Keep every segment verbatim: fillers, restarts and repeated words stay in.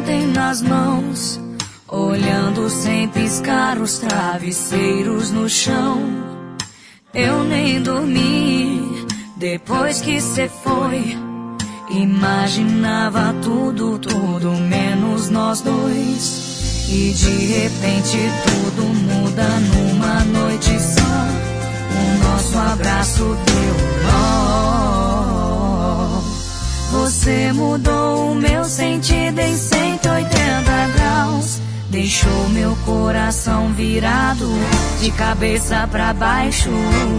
ontem nas mãos, olhando sem piscar os travesseiros no chão. Eu nem dormi depois que cê foi. Imaginava tudo, tudo menos nós dois. E de repente tudo muda numa noite só. O nosso abraço deu nó. Você mudou o meu sentido em cento e oitenta graus. Deixou meu coração virado de cabeça pra baixo.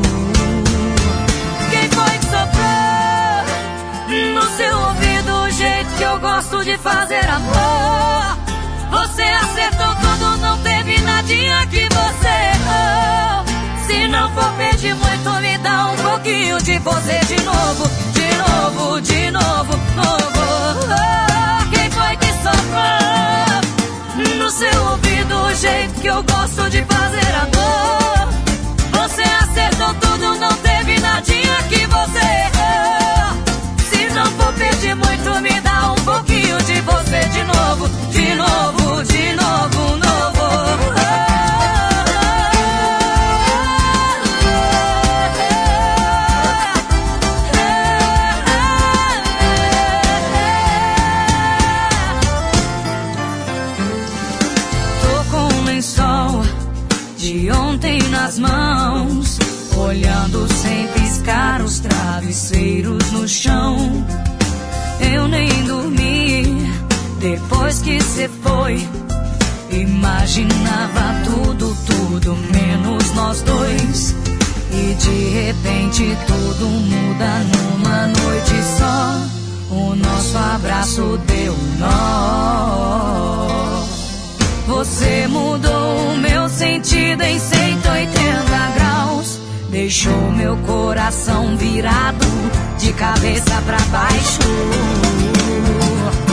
Quem foi que soprou no seu ouvido o jeito que eu gosto de fazer amor? Você acertou tudo, não teve nadinha que você errou. Se não for pedir muito, me dá um pouquinho de você de novo, de novo, de novo, novo. Quem foi que soprou no seu ouvido o jeito que eu gosto de fazer amor? Você acertou tudo, não teve nadinha que você errou. Se não for pedir muito, me dá um pouquinho de você de novo, de novo, de novo, novo. Tô com um lençol de ontem nas mãos, olhando sem piscar os travesseiros no chão. Eu nem dormi depois que cê foi. Imaginava tudo, tudo menos nós dois. E de repente tudo muda numa noite só. O nosso abraço deu nó. Você mudou o meu sentido em cento e oitenta graus. Deixou meu coração virado de cabeça pra baixo.